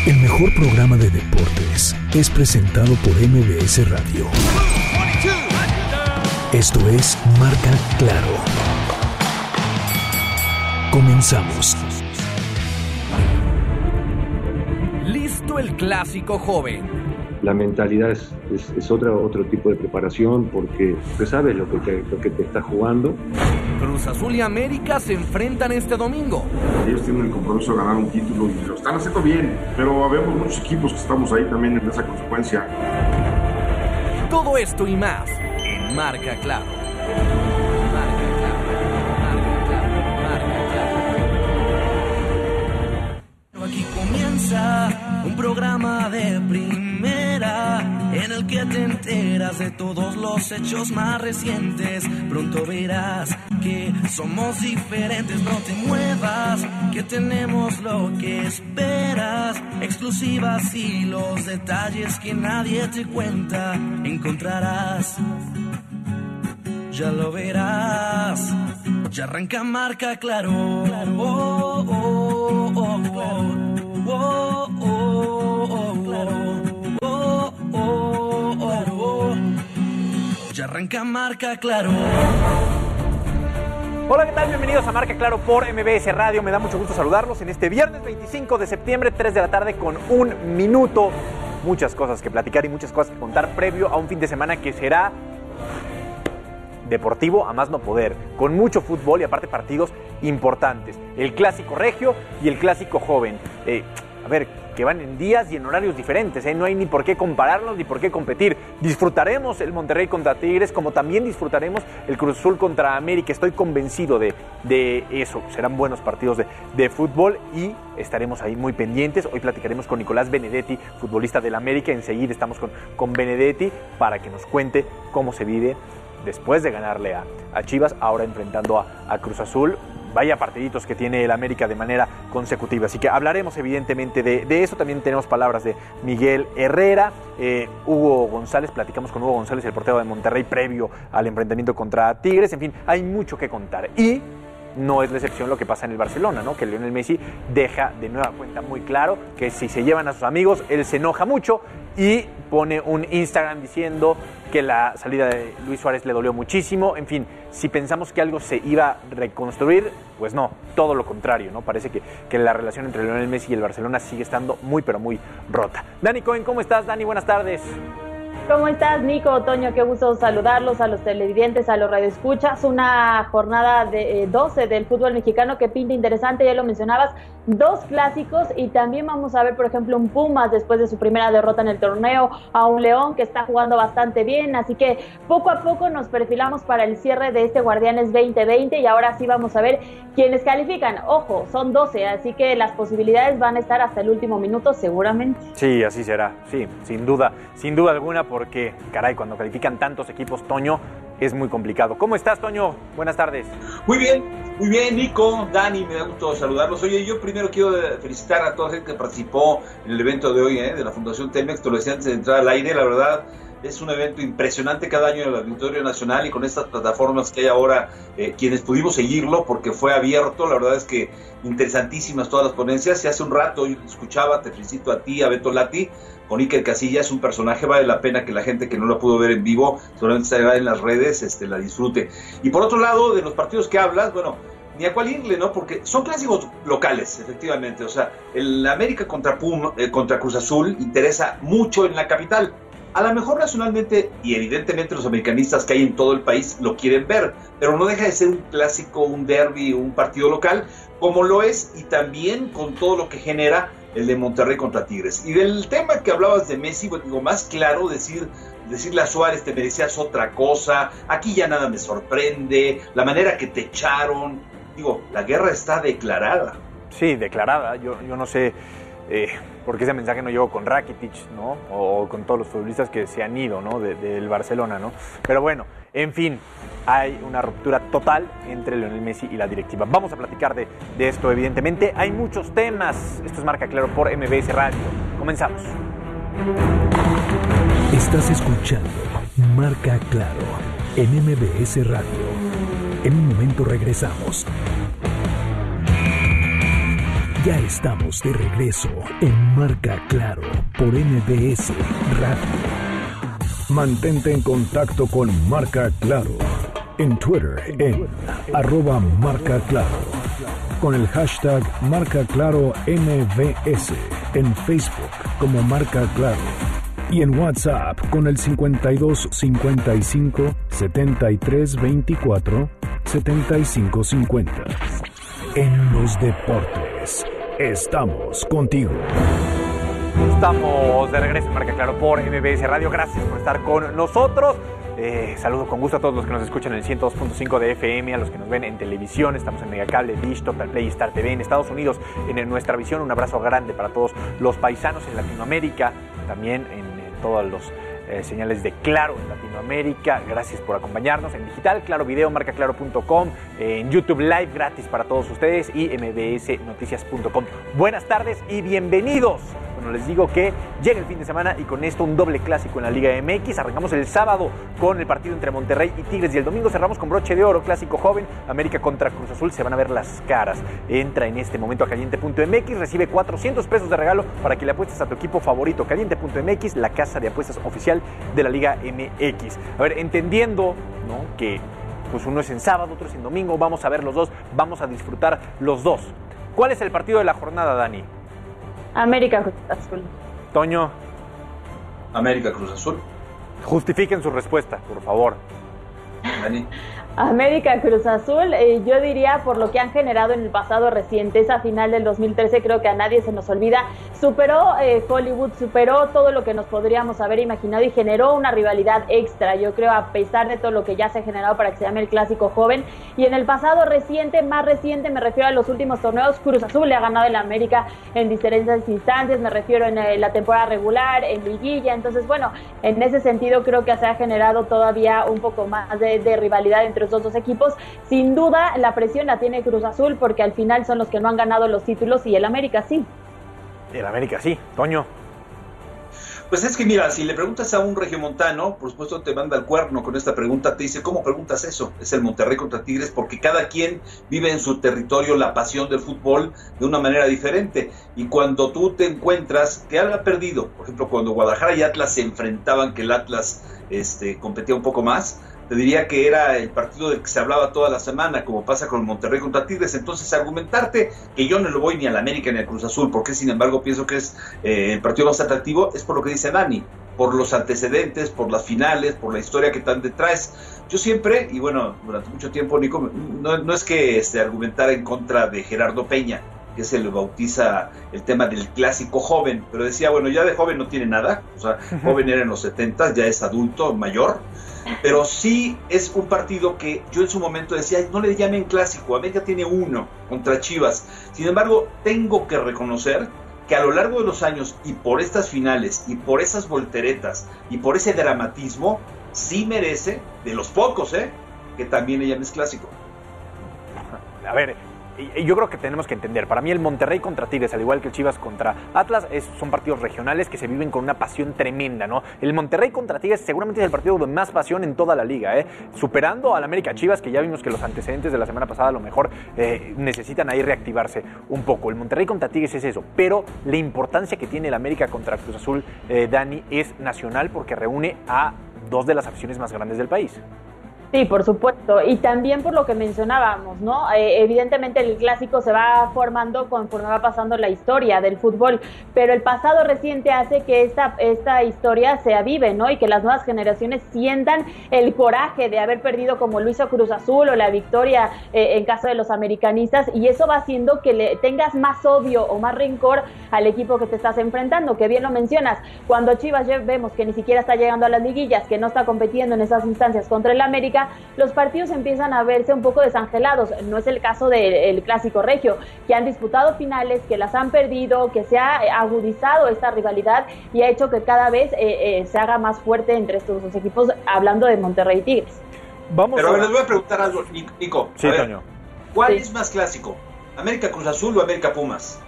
El mejor programa de deportes es presentado por MBS Radio. Esto es Marca Claro. Comenzamos. Listo el clásico joven. La mentalidad es otro tipo de preparación porque sabes lo que te está jugando. Cruz Azul y América se enfrentan este domingo. Ellos tienen el compromiso de ganar un título y lo están haciendo bien, pero habemos muchos equipos que estamos ahí también en esa consecuencia. Todo esto y más en Marca Claro. Marca Claro, Marca Claro, Marca Claro. Aquí comienza un programa de primera en el que te enteras de todos los hechos más recientes. Pronto verás que somos diferentes, no te muevas, que tenemos lo que esperas. Exclusivas y los detalles que nadie te cuenta encontrarás. Ya lo verás, ya arranca Marca Claro. Oh, oh, oh, oh. Oh, oh, oh, oh, oh, oh, oh. Ya arranca Marca Claro. Hola, ¿qué tal? Bienvenidos a Marca Claro por MBS Radio. Me da mucho gusto saludarlos en este viernes 25 de septiembre, 3 de la tarde con un minuto. Muchas cosas que platicar y muchas cosas que contar previo a un fin de semana que será deportivo a más no poder, con mucho fútbol y aparte partidos importantes. El clásico regio y el clásico joven. Que van en días y en horarios diferentes, no hay ni por qué compararlos ni por qué competir. Disfrutaremos el Monterrey contra Tigres, como también disfrutaremos el Cruz Azul contra América. Estoy convencido de eso. Serán buenos partidos de fútbol y estaremos ahí muy pendientes. Hoy platicaremos con Nicolás Benedetti, futbolista del América. Enseguida estamos con Benedetti para que nos cuente cómo se vive después de ganarle a Chivas, ahora enfrentando a Cruz Azul. Vaya partiditos que tiene el América de manera consecutiva. Así que hablaremos evidentemente de eso. También tenemos palabras de Miguel Herrera, Hugo González. Platicamos con Hugo González, el portero de Monterrey, previo al enfrentamiento contra Tigres. En fin, hay mucho que contar. Y no es la excepción lo que pasa en el Barcelona, ¿no? Que Lionel Messi deja de nueva cuenta muy claro que si se llevan a sus amigos, él se enoja mucho y pone un Instagram diciendo que la salida de Luis Suárez le dolió muchísimo. En fin, si pensamos que algo se iba a reconstruir, pues no, todo lo contrario, ¿no? Parece que la relación entre Lionel Messi y el Barcelona sigue estando muy, pero muy rota. Dani Cohen, ¿cómo estás? Dani, buenas tardes. ¿Cómo estás, Nico? Toño, qué gusto saludarlos, a los televidentes, a los radioescuchas. Una jornada de 12 del fútbol mexicano que pinta interesante, ya lo mencionabas, 2 clásicos y también vamos a ver, por ejemplo, un Pumas después de su primera derrota en el torneo, a un León que está jugando bastante bien, así que poco a poco nos perfilamos para el cierre de este Guardianes 2020 y ahora sí vamos a ver quiénes califican. Ojo, son 12, así que las posibilidades van a estar hasta el último minuto seguramente. Sí, así será, sí, sin duda alguna, porque, caray, cuando califican tantos equipos, Toño, es muy complicado. ¿Cómo estás, Toño? Buenas tardes. Muy bien, Nico, Dani, me da gusto saludarlos. Oye, yo primero quiero felicitar a toda la gente que participó en el evento de hoy, de la Fundación Telmex. Te lo decía antes de entrar al aire, la verdad es un evento impresionante cada año en el Auditorio Nacional y con estas plataformas que hay ahora, quienes pudimos seguirlo porque fue abierto, la verdad es que interesantísimas todas las ponencias. Y hace un rato yo te escuchaba, te felicito a ti, a Beto Lati, con Iker Casillas, un personaje, vale la pena que la gente que no lo pudo ver en vivo, solamente estará en las redes, la disfrute. Y por otro lado, de los partidos que hablas, bueno, ni a cuál irle, ¿no? Porque son clásicos locales, efectivamente. O sea, el América contra Cruz Azul interesa mucho en la capital. A lo mejor nacionalmente y evidentemente los americanistas que hay en todo el país lo quieren ver, pero no deja de ser un clásico, un derbi, un partido local, como lo es, y también con todo lo que genera el de Monterrey contra Tigres. Y del tema que hablabas de Messi, pues, digo, más claro decirle a Suárez, te merecías otra cosa, aquí ya nada me sorprende, la manera que te echaron, digo, la guerra está declarada. Sí, declarada, yo no sé por qué ese mensaje no llegó con Rakitic, ¿no? O con todos los futbolistas que se han ido, ¿no? Del Barcelona, ¿no? Pero bueno, en fin, hay una ruptura total entre Lionel Messi y la directiva. Vamos a platicar de esto, evidentemente. Hay muchos temas. Esto es Marca Claro por MBS Radio. Comenzamos. Estás escuchando Marca Claro en MBS Radio. En un momento regresamos. Ya estamos de regreso en Marca Claro por MBS Radio. Mantente en contacto con Marca Claro en Twitter en @marcaclaro, con el hashtag Marca Claro MBS, en Facebook como Marca Claro y en WhatsApp con el 52 55 73 24 75 50. En los deportes, estamos contigo. Estamos de regreso en Marca Claro por MBS Radio. Gracias por estar con nosotros. Saludo con gusto a todos los que nos escuchan en el 102.5 de FM, a los que nos ven en televisión. Estamos en Megacable, Dish, Total Play, Star TV en Estados Unidos, en Nuestra Visión. Un abrazo grande para todos los paisanos en Latinoamérica, también en todos los señales de Claro en Latinoamérica. Gracias por acompañarnos en digital, Claro Video, marcaclaro.com, en YouTube Live gratis para todos ustedes y mbsnoticias.com. Buenas tardes y bienvenidos. Bueno, les digo que llega el fin de semana y con esto un doble clásico en la Liga MX. Arrancamos el sábado con el partido entre Monterrey y Tigres y el domingo cerramos con broche de oro, clásico joven, América contra Cruz Azul. Se van a ver las caras. Entra en este momento a caliente.mx, recibe 400 pesos de regalo para que le apuestes a tu equipo favorito. Caliente.mx, la casa de apuestas oficial de la Liga MX. A ver, entendiendo, ¿no?, que pues uno es en sábado, otro es en domingo, vamos a ver los dos, vamos a disfrutar los dos. ¿Cuál es el partido de la jornada, Dani? América Cruz Azul. Toño. América Cruz Azul. Justifiquen su respuesta, por favor. Dani. América Cruz Azul, yo diría por lo que han generado en el pasado reciente, esa final del 2013 creo que a nadie se nos olvida, superó Hollywood, superó todo lo que nos podríamos haber imaginado y generó una rivalidad extra, yo creo, a pesar de todo lo que ya se ha generado para que se llame el clásico joven. Y en el pasado reciente, más reciente, me refiero a los últimos torneos, Cruz Azul le ha ganado el América en diferentes instancias, me refiero en la temporada regular, en liguilla. Entonces bueno, en ese sentido creo que se ha generado todavía un poco más de rivalidad entre los dos equipos. Sin duda la presión la tiene Cruz Azul porque al final son los que no han ganado los títulos y el América sí. El América sí. Toño. Pues es que mira, si le preguntas a un regiomontano, por supuesto te manda el cuerno con esta pregunta, te dice, ¿cómo preguntas eso? Es el Monterrey contra Tigres, porque cada quien vive en su territorio la pasión del fútbol de una manera diferente, y cuando tú te encuentras que algo ha perdido, por ejemplo, cuando Guadalajara y Atlas se enfrentaban, que el Atlas competía un poco más, te diría que era el partido del que se hablaba toda la semana, como pasa con Monterrey contra Tigres. Entonces, argumentarte que yo no le voy ni al América ni al Cruz Azul, porque sin embargo pienso que es el partido más atractivo, es por lo que dice Dani, por los antecedentes, por las finales, por la historia que tan detrás. Yo siempre, y bueno, durante mucho tiempo, Nico, no es que argumentara en contra de Gerardo Peña, que se le bautiza el tema del clásico joven, pero decía, bueno, ya de joven no tiene nada, o sea, joven era en los 70, ya es adulto, mayor, pero sí es un partido que yo en su momento decía, no le llamen clásico, América tiene uno contra Chivas. Sin embargo, tengo que reconocer que a lo largo de los años, y por estas finales, y por esas volteretas, y por ese dramatismo, sí merece, de los pocos, que también le llames clásico. A ver, yo creo que tenemos que entender, para mí el Monterrey contra Tigres, al igual que el Chivas contra Atlas, son partidos regionales que se viven con una pasión tremenda, ¿no? El Monterrey contra Tigres seguramente es el partido de más pasión en toda la liga, superando al América Chivas, que ya vimos que los antecedentes de la semana pasada a lo mejor necesitan ahí reactivarse un poco. El Monterrey contra Tigres es eso, pero la importancia que tiene el América contra Cruz Azul, Dani, es nacional porque reúne a dos de las aficiones más grandes del país. Sí, por supuesto, y también por lo que mencionábamos, ¿no? Evidentemente el clásico se va formando conforme va pasando la historia del fútbol, pero el pasado reciente hace que esta historia se avive, ¿no? Y que las nuevas generaciones sientan el coraje de haber perdido como lo hizo Cruz Azul o la victoria en caso de los americanistas, y eso va haciendo que le tengas más odio o más rencor al equipo que te estás enfrentando, que bien lo mencionas, cuando Chivas vemos que ni siquiera está llegando a las liguillas, que no está compitiendo en esas instancias contra el América, los partidos empiezan a verse un poco desangelados. No es el caso del clásico regio, que han disputado finales, que las han perdido, que se ha agudizado esta rivalidad y ha hecho que cada vez se haga más fuerte entre estos dos equipos, hablando de Monterrey y Tigres. Pero les voy a preguntar algo, Nico. Sí, Toño. ¿Cuál es más clásico? ¿América Cruz Azul o América Pumas?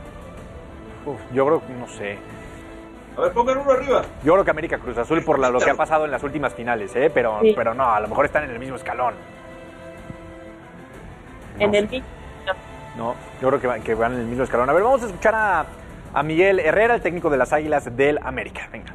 Yo creo que no sé. A ver, pongan uno arriba. Yo creo que América Cruz Azul por lo que ha pasado en las últimas finales, pero no, a lo mejor están en el mismo escalón. En el No, yo creo que van en el mismo escalón. A ver, vamos a escuchar a Miguel Herrera, el técnico de las Águilas del América. Venga.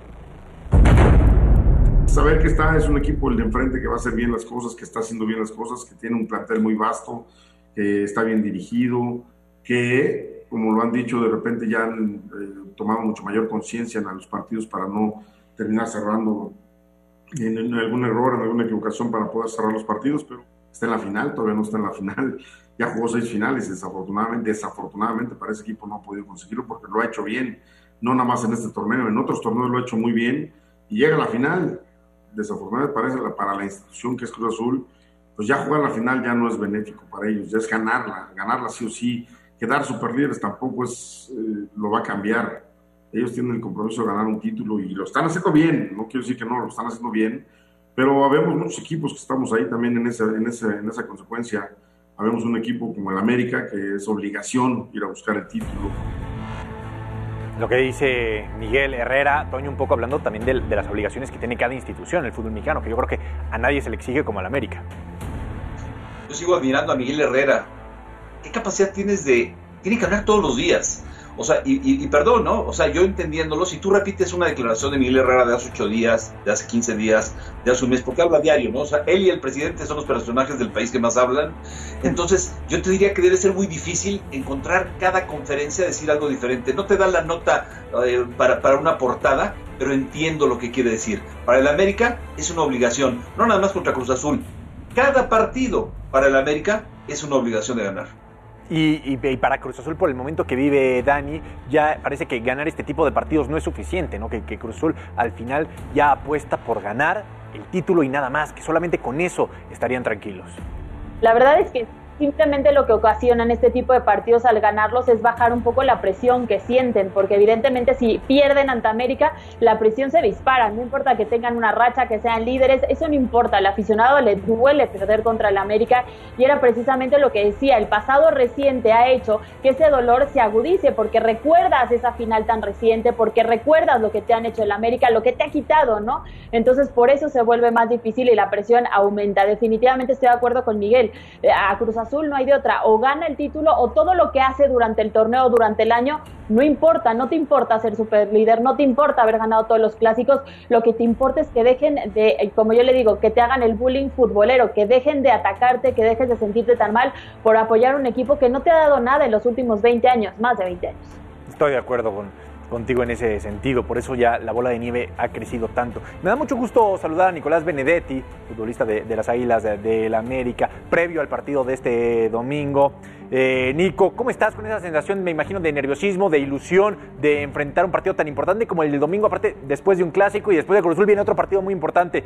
Saber que es un equipo el de enfrente que va a hacer bien las cosas, que está haciendo bien las cosas, que tiene un plantel muy vasto, que está bien dirigido, que, como lo han dicho, de repente ya han tomado mucho mayor conciencia en los partidos para no terminar cerrando en algún error, en alguna equivocación para poder cerrar los partidos, pero está en la final, todavía no está en la final, ya jugó 6 finales, desafortunadamente para ese equipo no ha podido conseguirlo porque lo ha hecho bien, no nada más en este torneo, en otros torneos lo ha hecho muy bien y llega a la final. Desafortunadamente para la institución que es Cruz Azul, pues ya jugar la final ya no es benéfico para ellos, ya es ganarla sí o sí. Quedar superlíderes tampoco lo va a cambiar. Ellos tienen el compromiso de ganar un título y lo están haciendo bien, no quiero decir que no, lo están haciendo bien, pero habemos muchos equipos que estamos ahí también en esa consecuencia. Habemos un equipo como el América que es obligación ir a buscar el título. Lo que dice Miguel Herrera, Toño, un poco hablando también de las obligaciones que tiene cada institución en el fútbol mexicano, que yo creo que a nadie se le exige como al América. Yo sigo admirando a Miguel Herrera. ¿Qué capacidad tienes tiene que ganar todos los días? O sea, y perdón, ¿no? O sea, yo entendiéndolo, si tú repites una declaración de Miguel Herrera de hace 8 días, de hace 15 días, de hace un mes, porque habla diario, ¿no? O sea, él y el presidente son los personajes del país que más hablan. Entonces, yo te diría que debe ser muy difícil encontrar cada conferencia decir algo diferente. No te dan la nota para una portada, pero entiendo lo que quiere decir. Para el América es una obligación, no nada más contra Cruz Azul. Cada partido para el América es una obligación de ganar. Y para Cruz Azul, por el momento que vive Dani, ya parece que ganar este tipo de partidos no es suficiente, ¿no? Que Cruz Azul al final ya apuesta por ganar el título y nada más, que solamente con eso estarían tranquilos. La verdad es que simplemente lo que ocasionan este tipo de partidos al ganarlos es bajar un poco la presión que sienten, porque evidentemente si pierden ante América, la presión se dispara, no importa que tengan una racha, que sean líderes, eso no importa, al aficionado le duele perder contra el América y era precisamente lo que decía, el pasado reciente ha hecho que ese dolor se agudice, porque recuerdas esa final tan reciente, porque recuerdas lo que te han hecho el América, lo que te ha quitado, ¿no? Entonces por eso se vuelve más difícil y la presión aumenta. Definitivamente estoy de acuerdo con Miguel, a Cruz Azul no hay de otra, o gana el título o todo lo que hace durante el torneo, durante el año, no importa, no te importa ser superlíder, no te importa haber ganado todos los clásicos, lo que te importa es que dejen de, como yo le digo, que te hagan el bullying futbolero, que dejen de atacarte, que dejes de sentirte tan mal por apoyar a un equipo que no te ha dado nada en los últimos 20 años, más de 20 años. Estoy de acuerdo contigo en ese sentido, por eso ya la bola de nieve ha crecido tanto. Me da mucho gusto saludar a Nicolás Benedetti, futbolista de las Águilas del América, previo al partido de este domingo. Nico, ¿cómo estás con esa sensación, me imagino, de nerviosismo, de ilusión, de enfrentar un partido tan importante como el del domingo, aparte después de un clásico y después de Cruz Azul viene otro partido muy importante?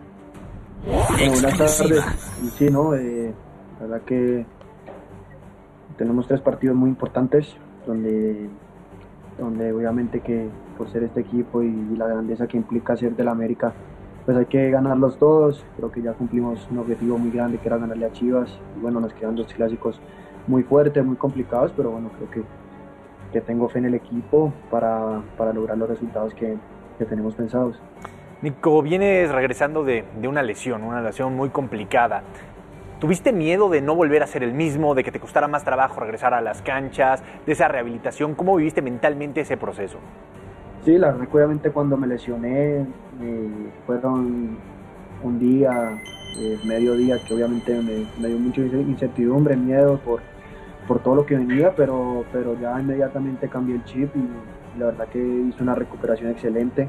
Buenas tardes. Sí, ¿no? La verdad que tenemos 3 partidos muy importantes donde obviamente que por ser este equipo y la grandeza que implica ser del América, pues hay que ganarlos todos. Creo que ya cumplimos un objetivo muy grande que era ganarle a Chivas y bueno, nos quedan 2 clásicos muy fuertes, muy complicados, pero bueno, creo que tengo fe en el equipo para lograr los resultados que tenemos pensados. Nico, vienes regresando de una lesión muy complicada. ¿Tuviste miedo de no volver a ser el mismo, de que te costara más trabajo regresar a las canchas, de esa rehabilitación? ¿Cómo viviste mentalmente ese proceso? Sí, la verdad que obviamente cuando me lesioné fueron un día, medio día, que obviamente me dio mucha incertidumbre, miedo por todo lo que venía, pero ya inmediatamente cambié el chip y la verdad que hice una recuperación excelente,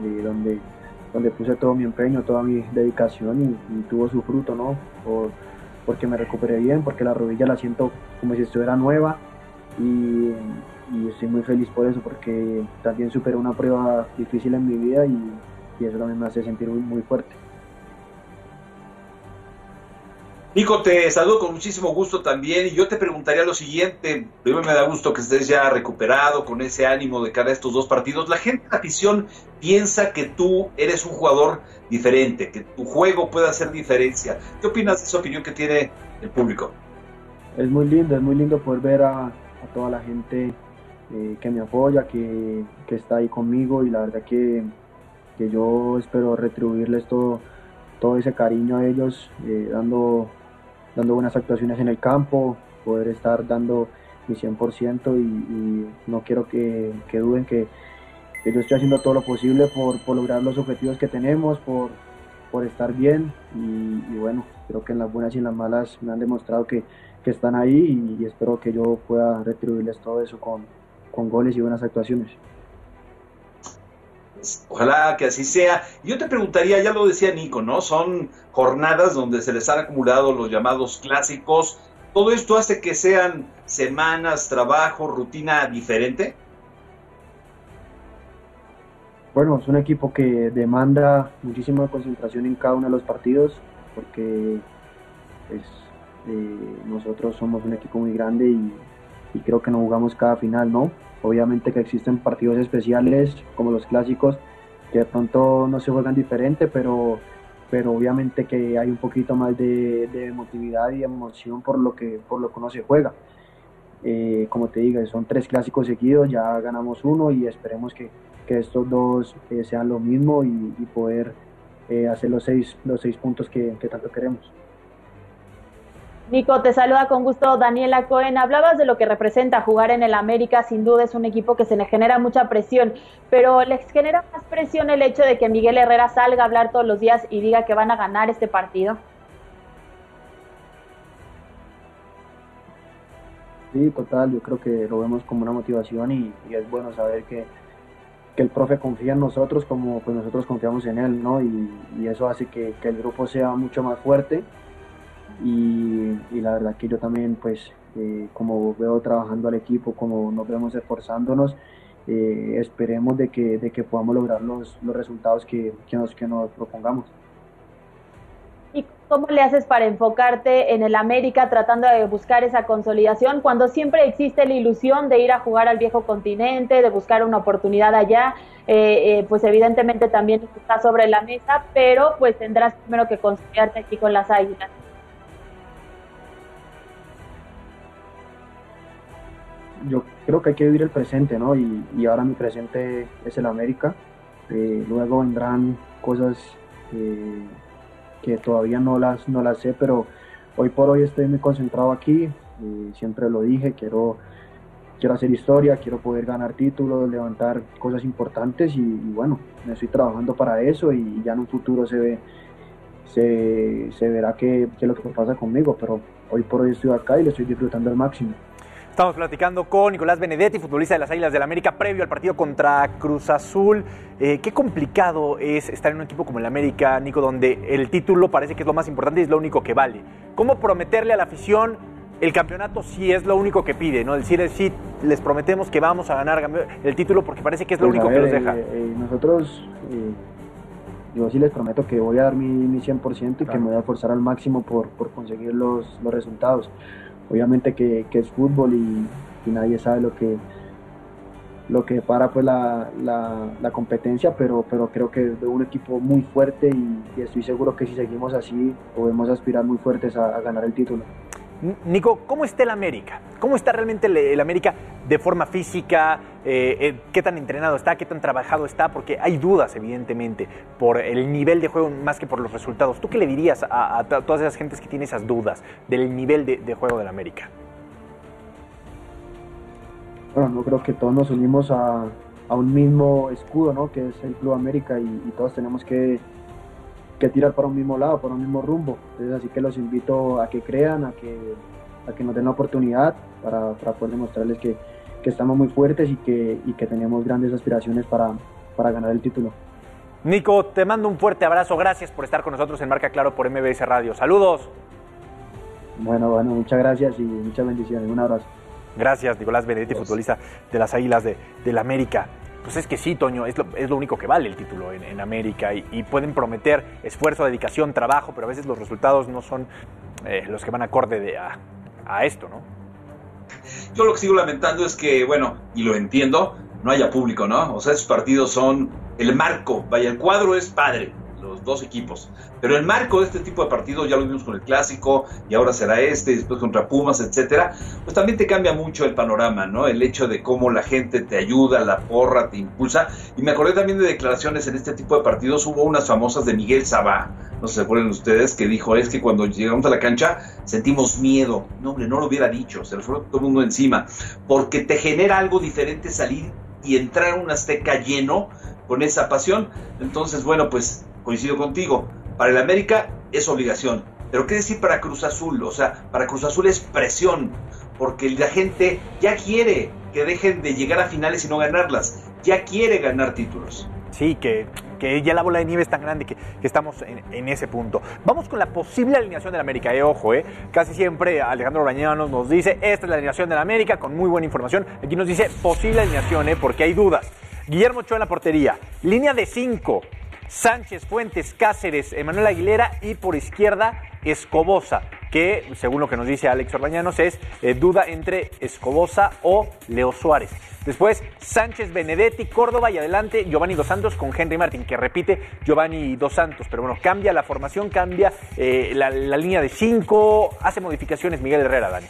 donde puse todo mi empeño, toda mi dedicación y tuvo su fruto, ¿no? Porque me recuperé bien, porque la rodilla la siento como si estuviera nueva y estoy muy feliz por eso, porque también superé una prueba difícil en mi vida y eso también me hace sentir muy fuerte. Nico, te saludo con muchísimo gusto también y yo te preguntaría lo siguiente. Primero me da gusto que estés ya recuperado con ese ánimo de cara a estos 2 partidos. La gente, la afición, piensa que tú eres un jugador diferente, que tu juego puede hacer diferencia. ¿Qué opinas de esa opinión que tiene el público? Es muy lindo poder ver a toda la gente que me apoya, que está ahí conmigo y la verdad que yo espero retribuirles todo ese cariño a ellos, dando buenas actuaciones en el campo, poder estar dando mi 100% y no quiero que duden que yo estoy haciendo todo lo posible por lograr los objetivos que tenemos, por estar bien y bueno, creo que en las buenas y en las malas me han demostrado que están ahí y espero que yo pueda retribuirles todo eso con goles y buenas actuaciones. Ojalá que así sea. Yo te preguntaría, ya lo decía Nico, ¿no? Son jornadas donde se les han acumulado los llamados clásicos. ¿Todo esto hace que sean semanas, trabajo, rutina diferente? Bueno, es un equipo que demanda muchísima concentración en cada uno de los partidos porque pues, nosotros somos un equipo muy grande y creo que no jugamos cada final, ¿no? Obviamente que existen partidos especiales como los clásicos que de pronto no se juegan diferente, pero obviamente que hay un poquito más de emotividad y emoción por lo que uno se juega. Como te digo, son 3 clásicos seguidos, ya ganamos uno y esperemos que estos 2 sean lo mismo y poder hacer los 6 puntos que tanto queremos. Nico, te saluda con gusto Daniela Cohen. Hablabas de lo que representa jugar en el América, sin duda es un equipo que se le genera mucha presión, pero ¿les genera más presión el hecho de que Miguel Herrera salga a hablar todos los días y diga que van a ganar este partido? Sí, total, yo creo que lo vemos como una motivación y es bueno saber que el profe confía en nosotros como pues nosotros confiamos en él, ¿no? Y eso hace que el grupo sea mucho más fuerte. Y la verdad que yo también pues como veo trabajando al equipo, como nos vemos esforzándonos, esperemos de que podamos lograr los resultados que nos propongamos. ¿Y cómo le haces para enfocarte en el América tratando de buscar esa consolidación cuando siempre existe la ilusión de ir a jugar al viejo continente, de buscar una oportunidad allá? Pues evidentemente también está sobre la mesa, pero pues tendrás primero que consolidarte aquí con las Águilas. Yo creo que hay que vivir el presente, ¿no? Y ahora mi presente es el América. Luego vendrán cosas que todavía no las sé, pero hoy por hoy estoy muy concentrado aquí. Siempre lo dije, quiero hacer historia, quiero poder ganar títulos, levantar cosas importantes y bueno, me estoy trabajando para eso y ya en un futuro se verá qué es lo que pasa conmigo, pero hoy por hoy estoy acá y lo estoy disfrutando al máximo. Estamos platicando con Nicolás Benedetti, futbolista de las Águilas del América, previo al partido contra Cruz Azul. Qué complicado es estar en un equipo como el América, Nico, donde el título parece que es lo más importante y es lo único que vale. ¿Cómo prometerle a la afición el campeonato si es lo único que pide, ¿no? Decir, sí, les prometemos que vamos a ganar el título porque parece que es lo único que nos deja. Nosotros, yo sí les prometo que voy a dar mi 100% y que me voy a esforzar al máximo por conseguir los resultados. Obviamente que es fútbol y nadie sabe lo que para pues la competencia, pero creo que es un equipo muy fuerte y estoy seguro que si seguimos así podemos aspirar muy fuertes a ganar el título. Nico, ¿cómo está el América? ¿Cómo está realmente el América de forma física? ¿Qué tan entrenado está? ¿Qué tan trabajado está? Porque hay dudas, evidentemente, por el nivel de juego más que por los resultados. ¿Tú qué le dirías a todas esas gentes que tienen esas dudas del nivel de juego del América? Bueno, yo creo que todos nos unimos a un mismo escudo, ¿no? Que es el Club América y todos tenemos que tirar para un mismo lado, para un mismo rumbo. Entonces, así que los invito a que crean, a que nos den la oportunidad para poder demostrarles que estamos muy fuertes y que tenemos grandes aspiraciones para ganar el título. Nico, te mando un fuerte abrazo. Gracias por estar con nosotros en Marca Claro por MBS Radio. ¡Saludos! Bueno, muchas gracias y muchas bendiciones. Un abrazo. Gracias, Nicolás Benedetti, futbolista de las Águilas del América. Pues es que sí, Toño, es lo único que vale el título en América y pueden prometer esfuerzo, dedicación, trabajo, pero a veces los resultados no son los que van acorde a esto, ¿no? Yo lo que sigo lamentando es que, bueno, y lo entiendo, no haya público, ¿no? O sea, esos partidos son el marco, vaya, el cuadro es padre, los dos equipos. Pero el marco de este tipo de partidos, ya lo vimos con el Clásico, y ahora será y después contra Pumas, etcétera, pues también te cambia mucho el panorama, ¿no? El hecho de cómo la gente te ayuda, la porra, te impulsa. Y me acordé también de declaraciones en este tipo de partidos. Hubo unas famosas de Miguel Sabá, no sé si se acuerdan ustedes, que dijo, es que cuando llegamos a la cancha sentimos miedo. No, hombre, no lo hubiera dicho, se lo fue todo el mundo encima, porque te genera algo diferente salir y entrar a un Azteca lleno con esa pasión. Entonces, bueno, pues coincido contigo, para el América es obligación, pero ¿qué decir para Cruz Azul? O sea, para Cruz Azul es presión, porque la gente ya quiere que dejen de llegar a finales y no ganarlas, ya quiere ganar títulos. Sí, que ya la bola de nieve es tan grande que estamos en ese punto. Vamos con la posible alineación del América. Ojo, casi siempre Alejandro Bañanos nos dice, esta es la alineación del América, con muy buena información. Aquí nos dice posible alineación, porque hay dudas. Guillermo Ochoa en la portería, línea de 5, Sánchez, Fuentes, Cáceres, Emanuel Aguilera y por izquierda Escobosa, que según lo que nos dice Alex Orbañanos es duda entre Escobosa o Leo Suárez. Después Sánchez, Benedetti, Córdoba y adelante Giovanni Dos Santos con Henry Martin, que repite Giovanni Dos Santos, pero bueno, cambia la formación, cambia la línea de 5, hace modificaciones Miguel Herrera, Dani.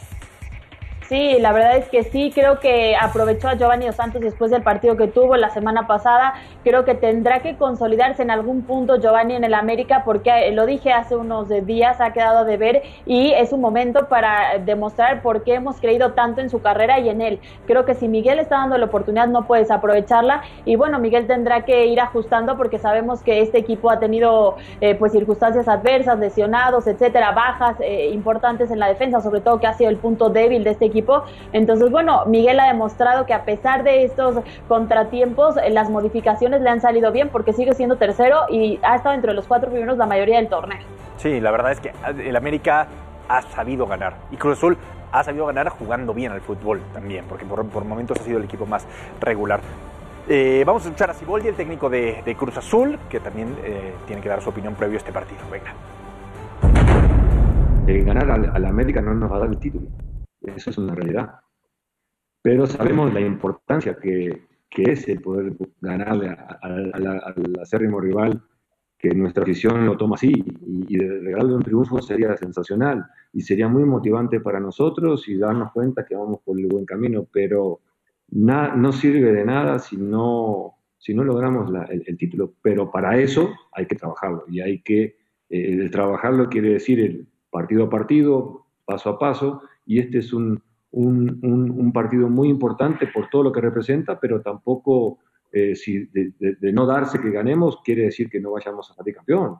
Sí, la verdad es que sí, creo que aprovechó a Giovanni Dos Santos después del partido que tuvo la semana pasada. Creo que tendrá que consolidarse en algún punto Giovanni en el América, porque lo dije hace unos días, ha quedado a deber y es un momento para demostrar por qué hemos creído tanto en su carrera y en él. Creo que si Miguel está dando la oportunidad no puedes aprovecharla y bueno, Miguel tendrá que ir ajustando porque sabemos que este equipo ha tenido pues circunstancias adversas, lesionados, etcétera, bajas importantes en la defensa, sobre todo que ha sido el punto débil de este equipo. Entonces, bueno, Miguel ha demostrado que a pesar de estos contratiempos, las modificaciones le han salido bien porque sigue siendo tercero y ha estado entre los 4 primeros la mayoría del torneo. Sí, la verdad es que el América ha sabido ganar y Cruz Azul ha sabido ganar jugando bien al fútbol también, porque por momentos ha sido el equipo más regular. Vamos a escuchar a Siboldi, el técnico de Cruz Azul, que también tiene que dar su opinión previo a este partido. Venga. Ganar al América no nos va a dar el título. Eso es una realidad. Pero sabemos la importancia que es el poder ganarle al acérrimo rival, que nuestra afición lo toma así, y regalarle un triunfo sería sensacional, y sería muy motivante para nosotros y darnos cuenta que vamos por el buen camino, pero no sirve de nada si no logramos el título. Pero para eso hay que trabajarlo, y hay que, el trabajarlo quiere decir el partido a partido, paso a paso, y este es un partido muy importante por todo lo que representa, pero tampoco si de no darse que ganemos quiere decir que no vayamos a salir campeón.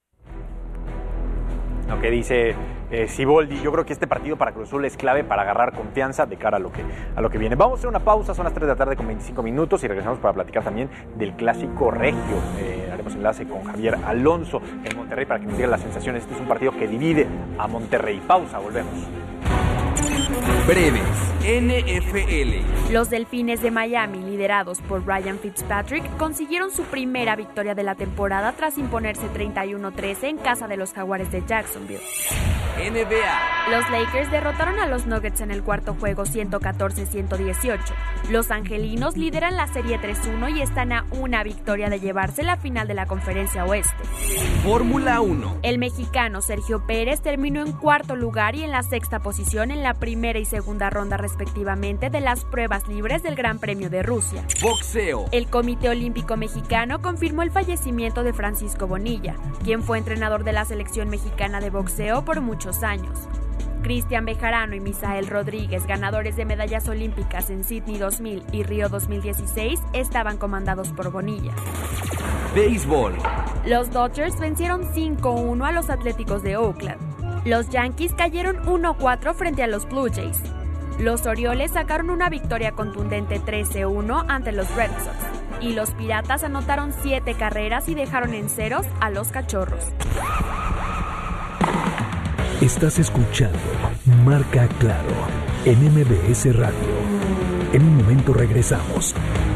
Lo que dice Siboldi, yo creo que este partido para Cruz Azul es clave para agarrar confianza de cara a lo que viene. Vamos a hacer una pausa, son las 3 de la tarde con 25 minutos y regresamos para platicar también del Clásico Regio. Haremos enlace con Javier Alonso en Monterrey para que nos diga las sensaciones. Este es un partido que divide a Monterrey. Pausa, volvemos. Breves NFL. Los Delfines de Miami, liderados por Ryan Fitzpatrick, consiguieron su primera victoria de la temporada tras imponerse 31-13 en casa de los Jaguares de Jacksonville. NBA. Los Lakers derrotaron a los Nuggets en el cuarto juego 114-118. Los angelinos lideran la serie 3-1 y están a una victoria de llevarse la final de la Conferencia Oeste. Fórmula 1. El mexicano Sergio Pérez terminó en cuarto lugar y en la sexta posición en la primera y segunda ronda respectivamente de las pruebas libres del Gran Premio de Rusia. Boxeo. El Comité Olímpico Mexicano confirmó el fallecimiento de Francisco Bonilla, quien fue entrenador de la selección mexicana de boxeo por muchos años. Cristian Bejarano y Misael Rodríguez, ganadores de medallas olímpicas en Sydney 2000 y Río 2016, estaban comandados por Bonilla. Béisbol. Los Dodgers vencieron 5-1 a los Atléticos de Oakland. Los Yankees cayeron 1-4 frente a los Blue Jays. Los Orioles sacaron una victoria contundente 13-1 ante los Red Sox. Y los Piratas anotaron 7 carreras y dejaron en ceros a los Cachorros. Estás escuchando Marca Claro en MBS Radio. En un momento regresamos.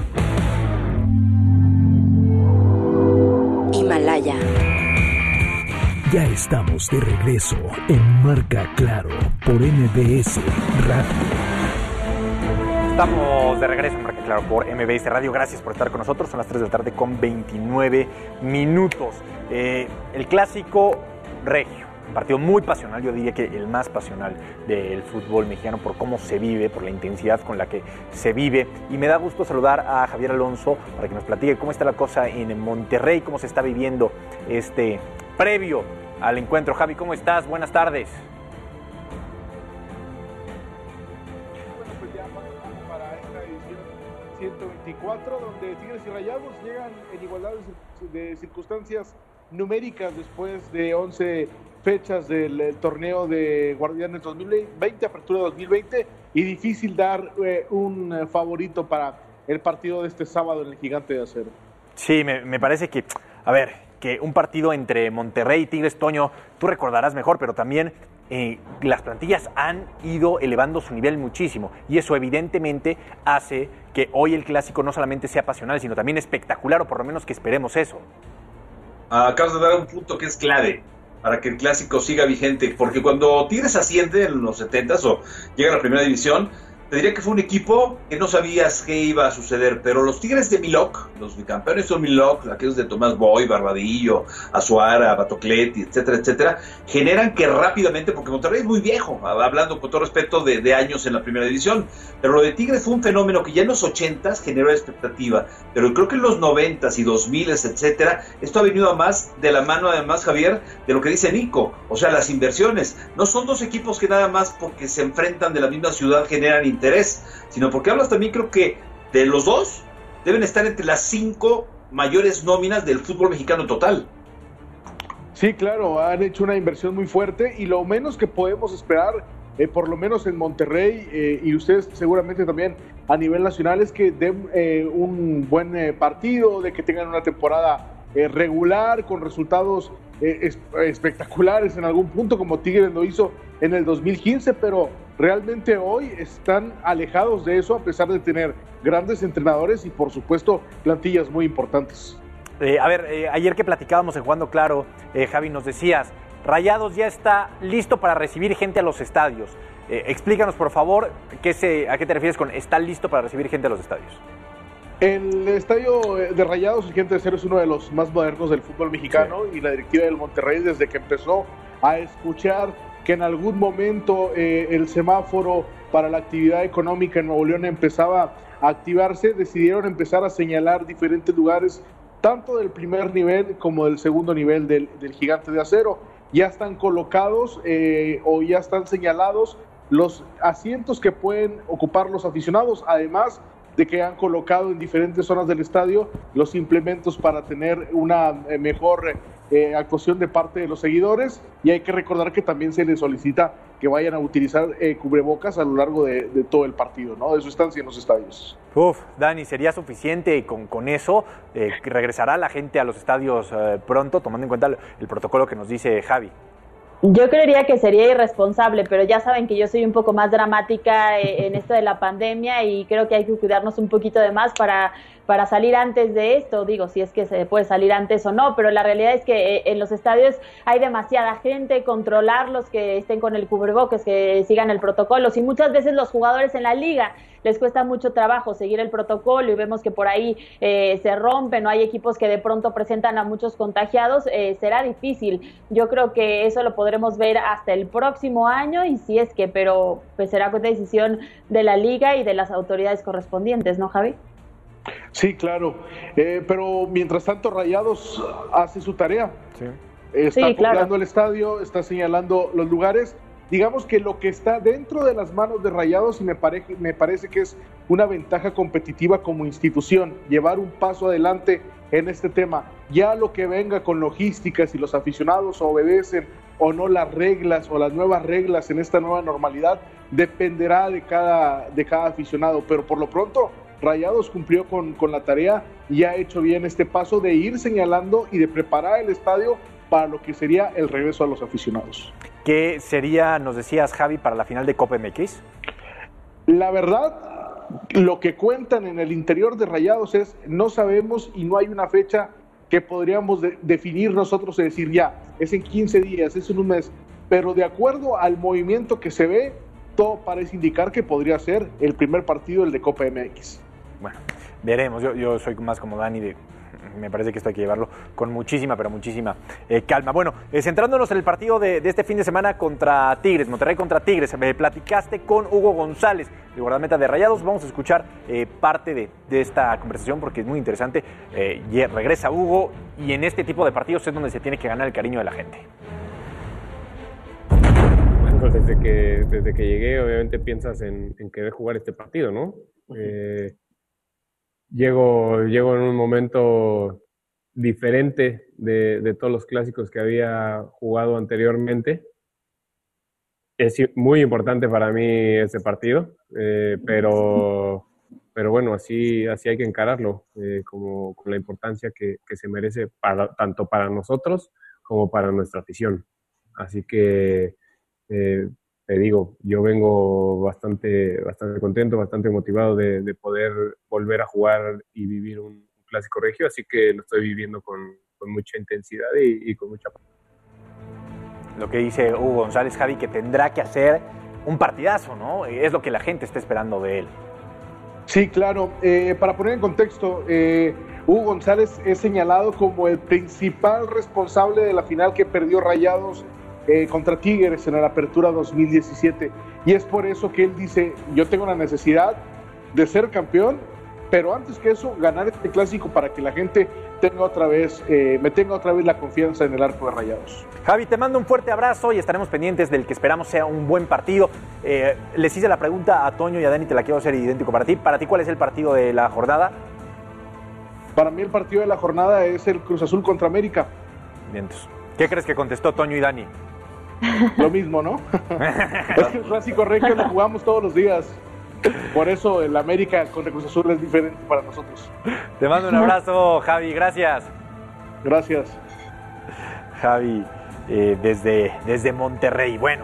Himalaya. Ya estamos de regreso en Marca Claro por MBS Radio. Estamos de regreso en Marca Claro por MBS Radio. Gracias por estar con nosotros. Son las 3 de la tarde con 29 minutos. El clásico regio. Un partido muy pasional, yo diría que el más pasional del fútbol mexicano por cómo se vive, por la intensidad con la que se vive. Y me da gusto saludar a Javier Alonso para que nos platique cómo está la cosa en Monterrey, cómo se está viviendo previo al encuentro. Javi, ¿cómo estás? Buenas tardes. Para esta edición 124, donde Tigres y Rayados llegan en igualdad de circunstancias numéricas después de 11 fechas del torneo de Guardianes 2020, Apertura 2020, y difícil dar un favorito para el partido de este sábado en el Gigante de Acero. Sí, me parece que, que un partido entre Monterrey y Tigres, Toño, tú recordarás mejor, pero también las plantillas han ido elevando su nivel muchísimo, y eso evidentemente hace que hoy el clásico no solamente sea pasional, sino también espectacular, o por lo menos que esperemos eso. Acabas de dar un punto que es clave para que el clásico siga vigente, porque cuando Tigres asciende en los 70s o llega a la primera división, te diría que fue un equipo que no sabías qué iba a suceder, pero los Tigres de Milok, los bicampeones son Milok, aquellos de Tomás Boy, Barbadillo, Azuara, Batocletti, etcétera, etcétera, generan que rápidamente, porque Monterrey es muy viejo, hablando con todo respeto de años en la primera división, pero lo de Tigres fue un fenómeno que ya en los 80s generó expectativa, pero creo que en los 90s y 2000s, etcétera, esto ha venido a más de la mano, además, Javier, de lo que dice Nico, o sea, las inversiones. No son dos equipos que nada más porque se enfrentan de la misma ciudad generan interés, sino porque hablas también, creo que de los dos deben estar entre las 5 mayores nóminas del fútbol mexicano total. Sí, claro, han hecho una inversión muy fuerte, y lo menos que podemos esperar, por lo menos en Monterrey, y ustedes seguramente también a nivel nacional, es que den un buen partido, de que tengan una temporada regular, con resultados espectaculares en algún punto, como Tigres lo hizo en el 2015, pero realmente hoy están alejados de eso, a pesar de tener grandes entrenadores y, por supuesto, plantillas muy importantes. Ayer que platicábamos en Jugando Claro, Javi, nos decías, Rayados ya está listo para recibir gente a los estadios. Explícanos, por favor, ¿a qué te refieres con está listo para recibir gente a los estadios? El estadio de Rayados, el Gigante de Acero, es uno de los más modernos del fútbol mexicano, sí. Y la directiva del Monterrey, desde que empezó a escuchar que en algún momento el semáforo para la actividad económica en Nuevo León empezaba a activarse, decidieron empezar a señalar diferentes lugares, tanto del primer nivel como del segundo nivel del Gigante de Acero. Ya están colocados o ya están señalados los asientos que pueden ocupar los aficionados, además de que han colocado en diferentes zonas del estadio los implementos para tener una mejor actuación de parte de los seguidores, y hay que recordar que también se les solicita que vayan a utilizar cubrebocas a lo largo de todo el partido, ¿no? De su estancia en los estadios. Dani, ¿sería suficiente con eso? ¿Regresará la gente a los estadios pronto, tomando en cuenta el protocolo que nos dice Javi? Yo creería que sería irresponsable, pero ya saben que yo soy un poco más dramática en esto de la pandemia, y creo que hay que cuidarnos un poquito de más para salir antes de esto, digo, si es que se puede salir antes o no, pero la realidad es que en los estadios hay demasiada gente, controlarlos, que estén con el cubrebocas, que sigan el protocolo, y muchas veces los jugadores en la liga les cuesta mucho trabajo seguir el protocolo, y vemos que por ahí se rompen, o hay equipos que de pronto presentan a muchos contagiados, será difícil. Yo creo que eso lo podremos ver hasta el próximo año, y si es que, pero pues será decisión de la liga y de las autoridades correspondientes, ¿no, Javi? Sí, claro, pero mientras tanto Rayados hace su tarea, sí. Está poblando el estadio, está señalando los lugares. Digamos que lo que está dentro de las manos de Rayados, y me parece que es una ventaja competitiva como institución, llevar un paso adelante en este tema. Ya lo que venga con logísticas, y los aficionados obedecen o no las reglas o las nuevas reglas en esta nueva normalidad, dependerá de cada aficionado, pero por lo pronto Rayados cumplió con la tarea y ha hecho bien este paso de ir señalando y de preparar el estadio para lo que sería el regreso a los aficionados. ¿Qué sería, nos decías, Javi, para la final de Copa MX? La verdad, lo que cuentan en el interior de Rayados es, no sabemos y no hay una fecha que podríamos definir nosotros y decir ya, es en 15 días, es en un mes, pero de acuerdo al movimiento que se ve, todo parece indicar que podría ser el primer partido, el de Copa MX. Bueno, veremos. Yo soy más como Dani me parece que esto hay que llevarlo con muchísima, pero muchísima calma. Bueno, centrándonos en el partido de este fin de semana contra Tigres, Monterrey contra Tigres, platicaste con Hugo González, el guardameta de Rayados. Vamos a escuchar parte de esta conversación porque es muy interesante. Regresa Hugo y en este tipo de partidos es donde se tiene que ganar el cariño de la gente. Bueno, desde que llegué obviamente piensas en querer jugar este partido, ¿no? Llego en un momento diferente de todos los clásicos que había jugado anteriormente. Es muy importante para mí este partido, pero bueno, así hay que encararlo, como con la importancia que se merece tanto para nosotros como para nuestra afición. Así que te digo, yo vengo bastante contento, bastante motivado de poder volver a jugar y vivir un clásico regio, así que lo estoy viviendo con mucha intensidad y con mucha pasión. Lo que dice Hugo González, Javi, que tendrá que hacer un partidazo, ¿no? Es lo que la gente está esperando de él. Sí, claro. Para poner en contexto, Hugo González es señalado como el principal responsable de la final que perdió Rayados contra Tigres en la Apertura 2017, y es por eso que él dice: yo tengo la necesidad de ser campeón, pero antes que eso, ganar este clásico para que la gente tenga otra vez la confianza en el arco de Rayados. Javi, te mando un fuerte abrazo y estaremos pendientes del que esperamos sea un buen partido. Les hice la pregunta a Toño y a Dani, te la quiero hacer idéntico para ti. Para ti, ¿cuál es el partido de la jornada? Para mí el partido de la jornada es el Cruz Azul contra América. Bien, entonces, ¿qué crees que contestó Toño y Dani? Lo mismo, ¿no? Es que el clásico regio lo jugamos todos los días. Por eso el América contra Cruz Azul es diferente para nosotros. Te mando un abrazo, Javi, gracias. Gracias. Javi, desde Monterrey. Bueno.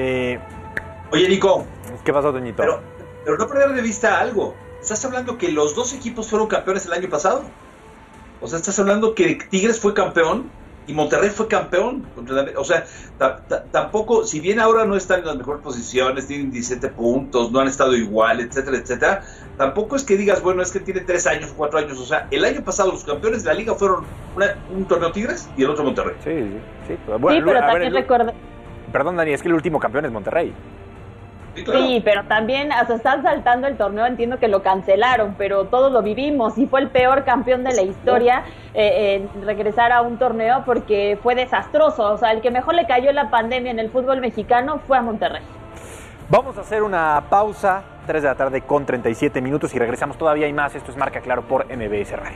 Oye, Nico. ¿Qué pasó, Toñito? Pero no perder de vista algo. ¿Estás hablando que los dos equipos fueron campeones el año pasado? O sea, ¿estás hablando que Tigres fue campeón y Monterrey fue campeón? O sea, tampoco, si bien ahora no están en las mejores posiciones, tienen 17 puntos, no han estado igual, etcétera, etcétera, tampoco es que digas, bueno, es que tiene 3 años, 4 años. O sea, el año pasado los campeones de la liga fueron un torneo Tigres y el otro Monterrey. Sí. Bueno, sí, pero también recuerda... Perdón, Dani, es que el último campeón es Monterrey. Sí, claro. Sí, pero también hasta están saltando el torneo, entiendo que lo cancelaron, pero todos lo vivimos y fue el peor campeón de la historia regresar a un torneo porque fue desastroso. O sea, el que mejor le cayó la pandemia en el fútbol mexicano fue a Monterrey. Vamos a hacer una pausa, 3 de la tarde con 37 minutos y regresamos. Todavía hay más. Esto es Marca Claro por MBS Radio.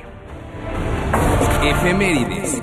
Efemérides.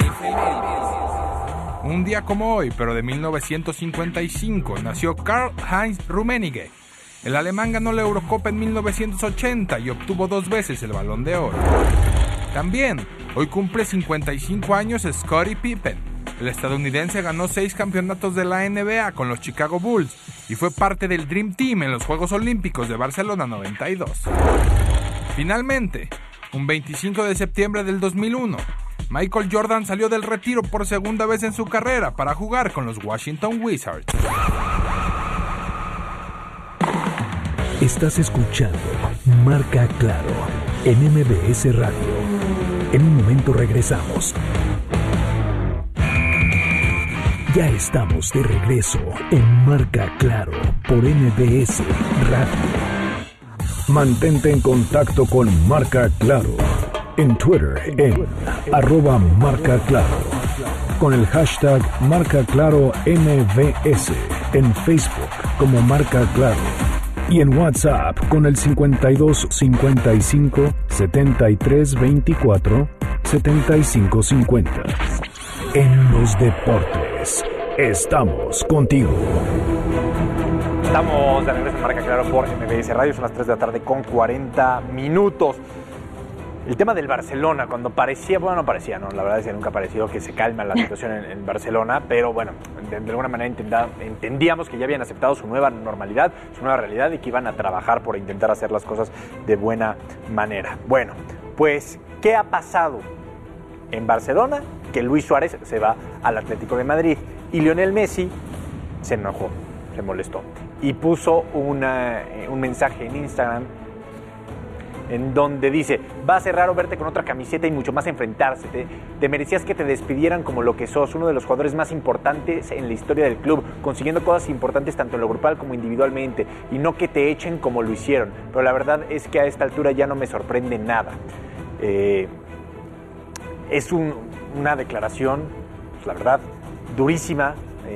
Un día como hoy, pero de 1955, nació Karl-Heinz Rummenigge. El alemán ganó la Eurocopa en 1980 y obtuvo 2 veces el Balón de Oro. También, hoy cumple 55 años Scottie Pippen. El estadounidense ganó 6 campeonatos de la NBA con los Chicago Bulls y fue parte del Dream Team en los Juegos Olímpicos de Barcelona 92. Finalmente, un 25 de septiembre del 2001, Michael Jordan salió del retiro por segunda vez en su carrera para jugar con los Washington Wizards. Estás escuchando Marca Claro en MBS Radio. En un momento regresamos. Ya estamos de regreso en Marca Claro por MBS Radio. Mantente en contacto con Marca Claro en Twitter en @marcaclaro, con el hashtag MarcaClaroMBS, en Facebook como Marca Claro y en WhatsApp con el 52 55 73 24 75 50. En los deportes, estamos contigo. Estamos de regreso en Marca Claro por MBS Radio, son las 3 de la tarde con 40 minutos. El tema del Barcelona, cuando parecía, bueno, no parecía, no, la verdad es que nunca ha parecido que se calma la situación en Barcelona, pero bueno, de alguna manera entendíamos que ya habían aceptado su nueva normalidad, su nueva realidad y que iban a trabajar por intentar hacer las cosas de buena manera. Bueno, pues, ¿qué ha pasado en Barcelona? Que Luis Suárez se va al Atlético de Madrid y Lionel Messi se enojó, se molestó. y puso un mensaje en Instagram en donde dice: va a ser raro verte con otra camiseta y mucho más enfrentarse. Te merecías que te despidieran como lo que sos, uno de los jugadores más importantes en la historia del club, consiguiendo cosas importantes tanto en lo grupal como individualmente, y no que te echen como lo hicieron. Pero la verdad es que a esta altura ya no me sorprende nada. Es una declaración, pues, la verdad, durísima,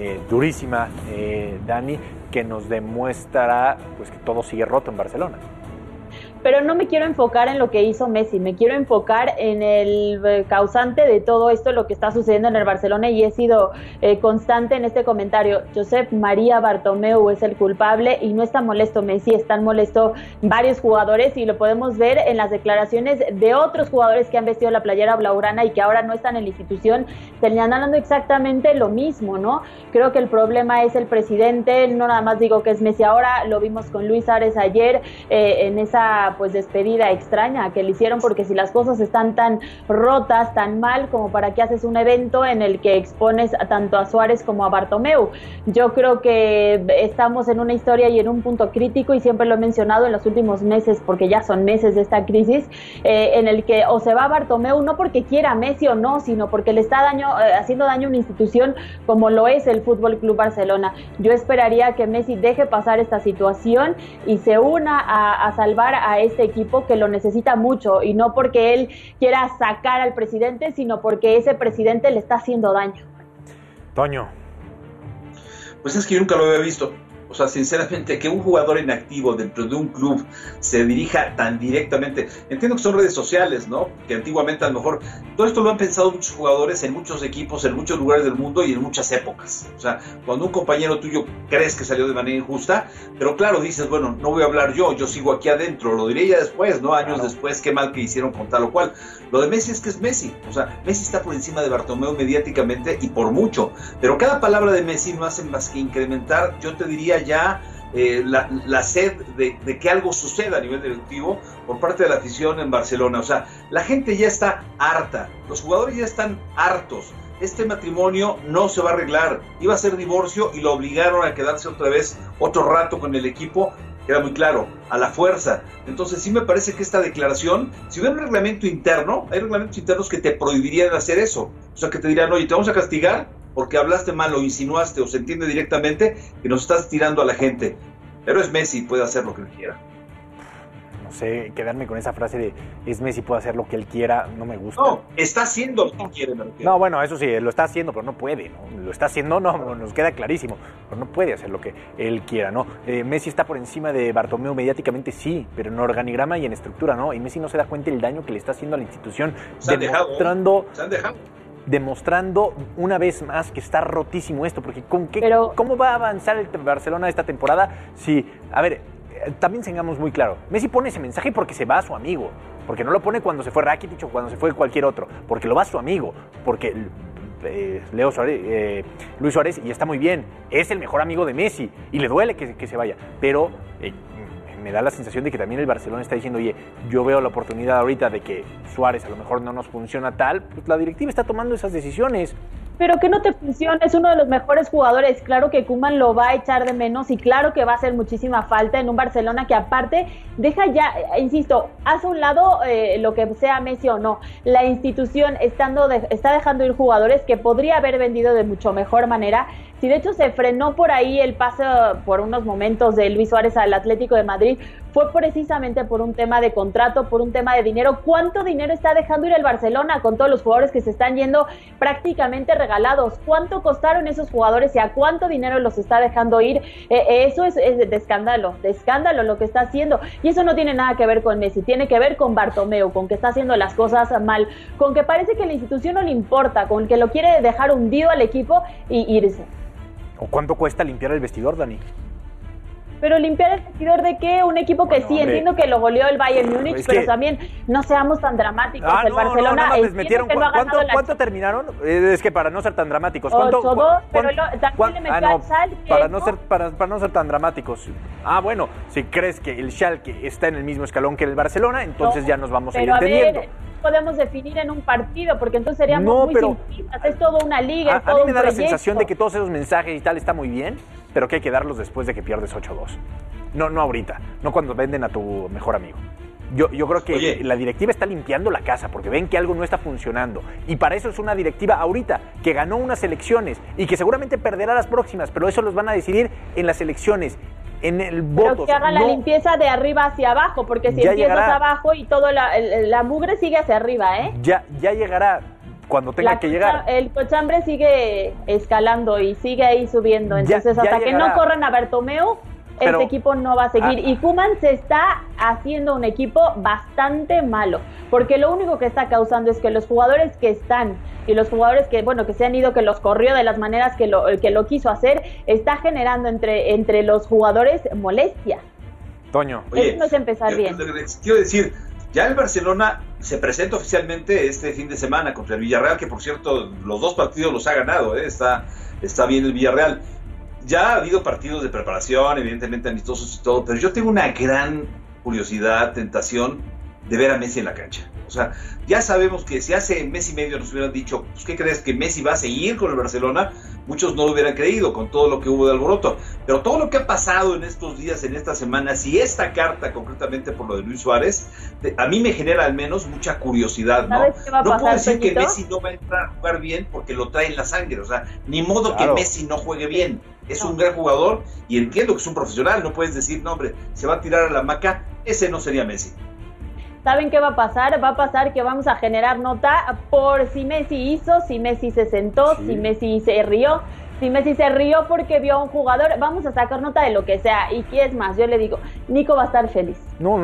Dani, que nos demuestra pues que todo sigue roto en Barcelona. Pero no me quiero enfocar en lo que hizo Messi, me quiero enfocar en el causante de todo esto, lo que está sucediendo en el Barcelona, y he sido constante en este comentario. Josep María Bartomeu es el culpable y no está molesto Messi, están molestos varios jugadores, y lo podemos ver en las declaraciones de otros jugadores que han vestido la playera blaugrana y que ahora no están en la institución, señalando exactamente lo mismo, ¿no? Creo que el problema es el presidente, no nada más digo que es Messi ahora, lo vimos con Luis Suárez ayer, en esa pues despedida extraña que le hicieron, porque si las cosas están tan rotas, tan mal, como para qué haces un evento en el que expones tanto a Suárez como a Bartomeu. Yo creo que estamos en una historia y en un punto crítico, y siempre lo he mencionado en los últimos meses, porque ya son meses de esta crisis, en el que o se va Bartomeu no porque quiera a Messi o no, sino porque le está haciendo daño a una institución como lo es el Fútbol Club Barcelona. Yo esperaría que Messi deje pasar esta situación y se una a salvar a este equipo que lo necesita mucho, y no porque él quiera sacar al presidente, sino porque ese presidente le está haciendo daño. Toño. Pues es que yo nunca lo había visto. O sea, sinceramente, que un jugador inactivo dentro de un club se dirija tan directamente. Entiendo que son redes sociales, ¿no? Que antiguamente a lo mejor todo esto lo han pensado muchos jugadores en muchos equipos, en muchos lugares del mundo y en muchas épocas. O sea, cuando un compañero tuyo crees que salió de manera injusta, pero claro, dices, bueno, no voy a hablar yo sigo aquí adentro, lo diré ya después, ¿no? Años después, qué mal que hicieron con tal o cual. Lo de Messi es que es Messi. O sea, Messi está por encima de Bartomeu mediáticamente y por mucho. Pero cada palabra de Messi no hace más que incrementar, yo te diría ya, la sed de que algo suceda a nivel directivo por parte de la afición en Barcelona. O sea, la gente ya está harta, los jugadores ya están hartos. Este matrimonio no se va a arreglar, iba a ser divorcio y lo obligaron a quedarse otra vez otro rato con el equipo, que era muy claro, a la fuerza. Entonces sí me parece que esta declaración, si hubiera un reglamento interno, hay reglamentos internos que te prohibirían hacer eso. O sea, que te dirán, oye, te vamos a castigar porque hablaste mal o insinuaste o se entiende directamente que nos estás tirando a la gente. Pero es Messi, puede hacer lo que él quiera. No sé, quedarme con esa frase de es Messi, puede hacer lo que él quiera, no me gusta. No, está haciendo lo que quiere. No, bueno, eso sí, lo está haciendo, pero no puede, ¿no? Lo está haciendo, no, nos queda clarísimo, pero no puede hacer lo que él quiera, ¿no? Messi está por encima de Bartomeu mediáticamente, sí, pero en organigrama y en estructura, ¿no? Y Messi no se da cuenta del daño que le está haciendo a la institución, se han dejado. Demostrando una vez más que está rotísimo esto, porque ¿cómo va a avanzar el Barcelona esta temporada? Si, a ver, también tengamos muy claro, Messi pone ese mensaje porque se va a su amigo, porque no lo pone cuando se fue Rakitic o cuando se fue cualquier otro, porque lo va a su amigo, porque Luis Suárez, y está muy bien, es el mejor amigo de Messi, y le duele que se vaya, pero me da la sensación de que también el Barcelona está diciendo, oye, yo veo la oportunidad ahorita de que Suárez a lo mejor no nos funciona tal, pues la directiva está tomando esas decisiones. Pero que no te funciona, es uno de los mejores jugadores, claro que Koeman lo va a echar de menos y claro que va a hacer muchísima falta en un Barcelona que aparte deja ya, insisto, hace a un lado lo que sea Messi o no, la institución está dejando ir jugadores que podría haber vendido de mucho mejor manera. Si de hecho se frenó por ahí el pase por unos momentos de Luis Suárez al Atlético de Madrid, fue precisamente por un tema de contrato, por un tema de dinero. ¿Cuánto dinero está dejando ir el Barcelona con todos los jugadores que se están yendo prácticamente regalados? ¿Cuánto costaron esos jugadores y a cuánto dinero los está dejando ir? Eso es de escándalo lo que está haciendo. Y eso no tiene nada que ver con Messi, tiene que ver con Bartomeu, con que está haciendo las cosas mal, con que parece que la institución no le importa, con que lo quiere dejar hundido al equipo y irse. ¿O cuánto cuesta limpiar el vestidor, Dani? Pero limpiar el vestidor de qué, un equipo que sí, entiendo que lo goleó el Bayern Múnich, pero también no seamos tan dramáticos. El Barcelona ¿Cuánto terminaron? Es que para no ser tan dramáticos. 8-2, pero también le metió al Schalke. Para no ser tan dramáticos. Ah, bueno, si crees que el Schalke está en el mismo escalón que el Barcelona, entonces ya nos vamos a ir entendiendo. Podemos definir en un partido, porque entonces seríamos muy simplistas. Es toda una liga, es todo un proyecto. A mí me da la sensación de que todos esos mensajes y tal está muy bien, pero que hay que darlos después de que pierdes 8-2. No ahorita, no cuando venden a tu mejor amigo. Yo creo que la directiva está limpiando la casa porque ven que algo no está funcionando. Y para eso es una directiva ahorita que ganó unas elecciones y que seguramente perderá las próximas, pero eso los van a decidir en las elecciones, en el voto. Pero que hagan la limpieza de arriba hacia abajo, porque si empiezas abajo y todo la mugre sigue hacia arriba, ¿eh? Ya llegará cuando tenga que llegar. El cochambre sigue escalando y sigue ahí subiendo. Entonces, hasta que no corran a Bartomeu, este equipo no va a seguir. Y Koeman se está haciendo un equipo bastante malo, porque lo único que está causando es que los jugadores que están y los jugadores que se han ido, que los corrió de las maneras que lo quiso hacer, está generando entre los jugadores molestia. Toño. Oye, eso no es empezar bien. Quiero decir, ya el Barcelona se presenta oficialmente este fin de semana contra el Villarreal, que por cierto los 2 partidos los ha ganado, está bien el Villarreal. Ya ha habido partidos de preparación, evidentemente amistosos y todo, pero yo tengo una gran curiosidad, tentación de ver a Messi en la cancha. O sea, ya sabemos que si hace mes y medio nos hubieran dicho, pues, ¿qué crees? ¿Que Messi va a seguir con el Barcelona? Muchos no lo hubieran creído con todo lo que hubo de alboroto. Pero todo lo que ha pasado en estos días, en estas semanas, y esta carta concretamente por lo de Luis Suárez, a mí me genera al menos mucha curiosidad, ¿no? No puedo decir que Messi no va a entrar a jugar bien porque lo trae en la sangre. O sea, ni modo que Messi no juegue bien. Es un gran jugador y entiendo que es un profesional. No puedes decir, no, hombre, se va a tirar a la hamaca. Ese no sería Messi. ¿Saben qué va a pasar? Va a pasar que vamos a generar nota por si Messi hizo, si Messi se sentó, si Messi se rió. Si Messi se rió porque vio a un jugador, vamos a sacar nota de lo que sea. Y qué es más, yo le digo, Nico va a estar feliz. No,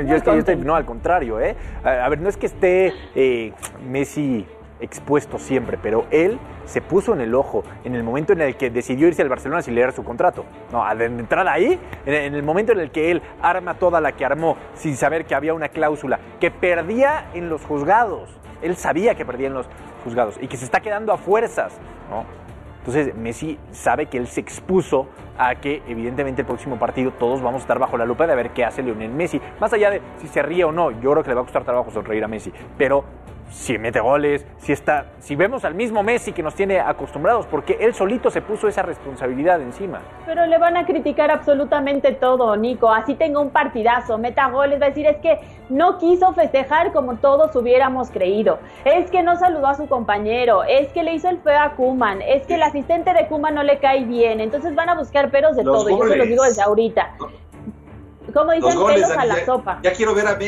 al contrario, ¿eh? A ver, no es que esté Messi expuesto siempre, pero él se puso en el ojo en el momento en el que decidió irse al Barcelona sin leer su contrato. No, de entrada ahí, en el momento en el que él arma toda la que armó sin saber que había una cláusula que perdía en los juzgados. Él sabía que perdía en los juzgados y que se está quedando a fuerzas, ¿no? Entonces Messi sabe que él se expuso a que evidentemente el próximo partido todos vamos a estar bajo la lupa de ver qué hace Lionel Messi. Más allá de si se ríe o no, yo creo que le va a costar trabajo sonreír a Messi, pero si mete goles, si vemos al mismo Messi que nos tiene acostumbrados, porque él solito se puso esa responsabilidad encima. Pero le van a criticar absolutamente todo, Nico. Así tenga un partidazo, meta goles, va a decir, es que no quiso festejar como todos hubiéramos creído, es que no saludó a su compañero, es que le hizo el feo a Koeman, es que el asistente de Koeman no le cae bien. Entonces van a buscar peros de todo, y yo se los digo desde ahorita. Como dicen, pelos a la sopa. Ya quiero ver a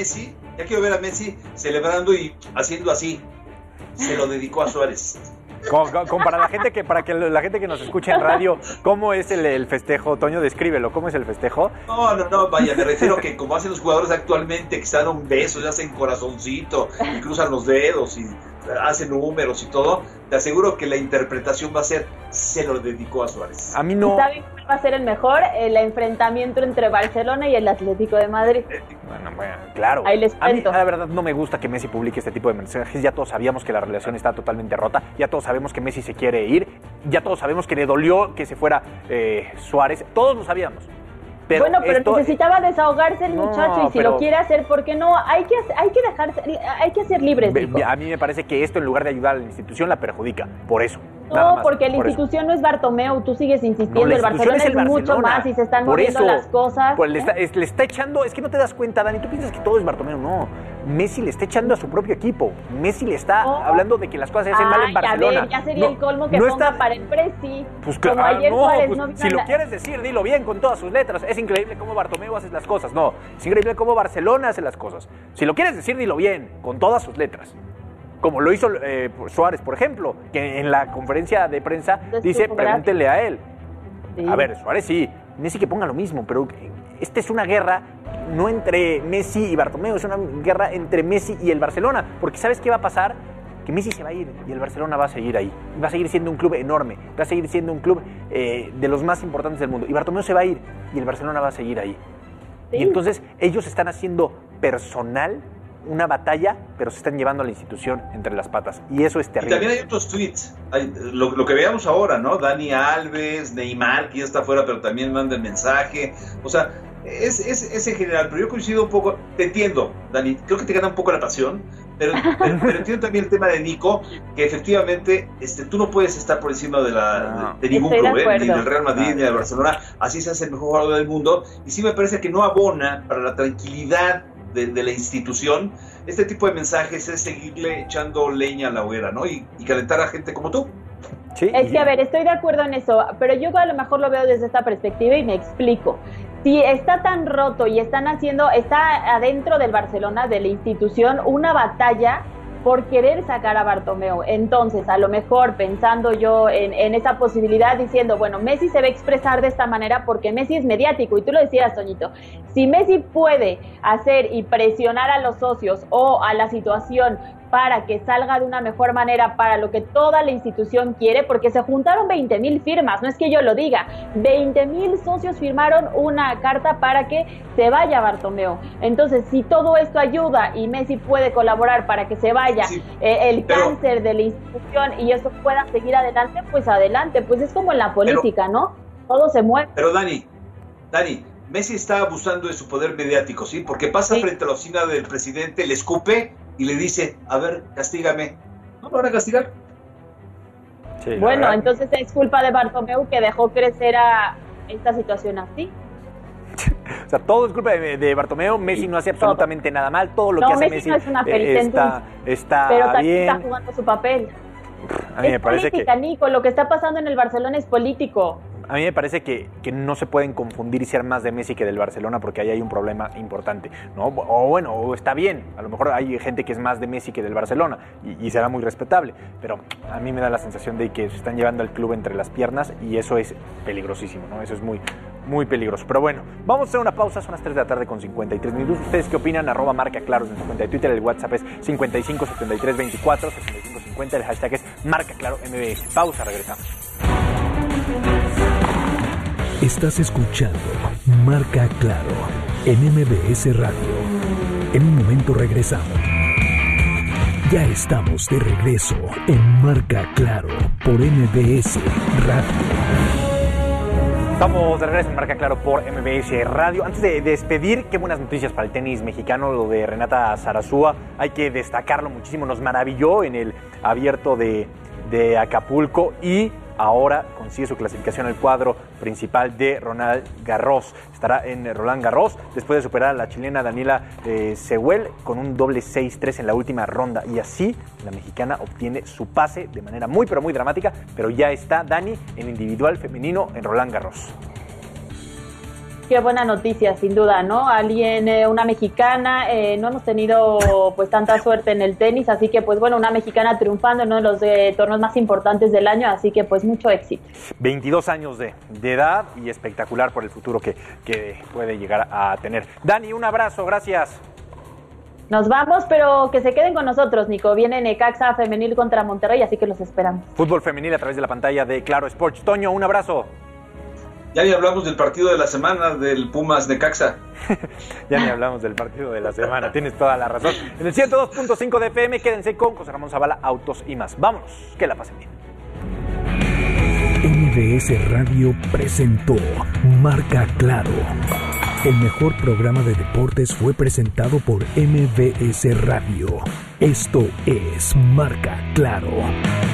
Messi celebrando y haciendo así. Se lo dedicó a Suárez. Para la gente que nos escucha en radio, ¿cómo es el festejo? Toño, descríbelo, ¿cómo es el festejo? No, vaya, me refiero que como hacen los jugadores actualmente, que se dan un beso, ya hacen corazoncito, y cruzan los dedos, y hacen números y todo, te aseguro que la interpretación va a ser, se lo dedicó a Suárez. A mí no. ¿Saben cuál va a ser el mejor? El enfrentamiento entre Barcelona y el Atlético de Madrid. Bueno, claro. Ahí les cuento. A mí, la verdad, no me gusta que Messi publique este tipo de mensajes. Ya todos sabíamos que la relación está totalmente rota. Ya todos sabemos que Messi se quiere ir. Ya todos sabemos que le dolió que se fuera Suárez. Todos lo sabíamos. Pero necesitaba desahogarse el muchacho, y si lo quiere hacer, ¿por qué no? Hay que ser libres, Nico. A mí me parece que esto, en lugar de ayudar a la institución, la perjudica. Por eso. No, porque la institución no es Bartomeu, tú sigues insistiendo, el Barcelona es mucho más y se están moviendo las cosas. Pues le está echando, es que no te das cuenta, Dani, tú piensas que todo es Bartomeu, no. Messi le está echando a su propio equipo. Messi le está hablando de que las cosas se hacen mal en Barcelona. Ya sería el colmo que ponga para el Presi. Pues claro, ayer Suárez, si lo quieres decir, dilo bien con todas sus letras. Es increíble cómo Bartomeu hace las cosas. No, es increíble cómo Barcelona hace las cosas. Si lo quieres decir, dilo bien, con todas sus letras. Como lo hizo Suárez, por ejemplo, que en la conferencia de prensa dice, pregúntenle a él. Sí. A ver, Suárez sí, Messi que ponga lo mismo, pero esta es una guerra no entre Messi y Bartomeu, es una guerra entre Messi y el Barcelona, porque ¿sabes qué va a pasar? Que Messi se va a ir y el Barcelona va a seguir ahí, va a seguir siendo un club enorme, va a seguir siendo un club de los más importantes del mundo, y Bartomeu se va a ir y el Barcelona va a seguir ahí. Sí. Y entonces ellos están haciendo personal una batalla, pero se están llevando a la institución entre las patas, y eso es terrible. Y también hay otros tweets, lo que veamos ahora, ¿no? Dani Alves, Neymar, que ya está afuera, pero también manda el mensaje, o sea, es en general, pero yo coincido un poco, te entiendo, Dani, creo que te gana un poco la pasión, Pero entiendo también el tema de Nico, que efectivamente tú no puedes estar por encima de ningún club, ni del Real Madrid, ni del Barcelona. Así se hace el mejor jugador del mundo. Y sí me parece que no abona para la tranquilidad de la institución. Este tipo de mensajes es seguirle echando leña a la hoguera, ¿no? Y calentar a gente como tú. Sí. Es que, a ver, estoy de acuerdo en eso, pero yo a lo mejor lo veo desde esta perspectiva y me explico. Si está tan roto y está adentro del Barcelona, de la institución, una batalla por querer sacar a Bartomeu. Entonces, a lo mejor pensando yo en esa posibilidad, diciendo, bueno, Messi se va a expresar de esta manera porque Messi es mediático, y tú lo decías, Toñito, si Messi puede hacer y presionar a los socios o a la situación para que salga de una mejor manera para lo que toda la institución quiere, porque se juntaron 20,000 firmas, no es que yo lo diga, 20,000 socios firmaron una carta para que se vaya Bartomeu. Entonces, si todo esto ayuda y Messi puede colaborar para que se vaya cáncer de la institución y eso pueda seguir adelante, pues adelante, pues es como en la política, ¿no? Todo se mueve. Pero Dani, Messi está abusando de su poder mediático, ¿sí? Porque pasa frente a la oficina del presidente, le escupe y le dice, a ver, castígame. ¿No lo van a castigar? Sí, bueno, verdad. Entonces es culpa de Bartomeu que dejó crecer a esta situación así. O sea, todo es culpa de Bartomeu. Messi no hace absolutamente nada mal. Todo lo que hace Messi no es una está pero también bien. Está jugando su papel. A mí me parece política, Nico. Lo que está pasando en el Barcelona es político. A mí me parece que no se pueden confundir y ser más de Messi que del Barcelona, porque ahí hay un problema importante, ¿no? O está bien, a lo mejor hay gente que es más de Messi que del Barcelona y será muy respetable, pero a mí me da la sensación de que se están llevando al club entre las piernas y eso es peligrosísimo, ¿no? Eso es muy, muy peligroso. Pero bueno, vamos a hacer una pausa, son las 3 de la tarde con 53 minutos. ¿Ustedes qué opinan? @marcaclaros en su cuenta de Twitter, el WhatsApp es 55 73 24 65 50, el hashtag es #MarcaClaroMBS. Pausa, regresamos. Estás escuchando Marca Claro en MBS Radio. En un momento regresamos. Ya estamos de regreso en Marca Claro por MBS Radio. Estamos de regreso en Marca Claro por MBS Radio. Antes de despedir, qué buenas noticias para el tenis mexicano, lo de Renata Zarazúa. Hay que destacarlo muchísimo, nos maravilló en el abierto de Acapulco y ahora consigue su clasificación al cuadro principal de Roland Garros. Estará en Roland Garros después de superar a la chilena Daniela Seguel con un doble 6-3 en la última ronda. Y así la mexicana obtiene su pase de manera muy pero muy dramática, pero ya está Dani en individual femenino en Roland Garros. Qué buena noticia, sin duda, ¿no? Una mexicana, no hemos tenido pues tanta suerte en el tenis, así que pues bueno, una mexicana triunfando en uno de los torneos más importantes del año, así que pues mucho éxito. 22 años de edad y espectacular por el futuro que puede llegar a tener. Dani, un abrazo, gracias. Nos vamos, pero que se queden con nosotros, Nico. Viene Necaxa femenil contra Monterrey, así que los esperamos. Fútbol femenil a través de la pantalla de Claro Sports. Toño, un abrazo. Ya ni hablamos del partido de la semana del Pumas Necaxa. Ya ni hablamos del partido de la semana, tienes toda la razón. En el 102.5 de FM, quédense con José Ramón Zavala, Autos y más. Vámonos, que la pasen bien. MBS Radio presentó Marca Claro. El mejor programa de deportes fue presentado por MBS Radio. Esto es Marca Claro.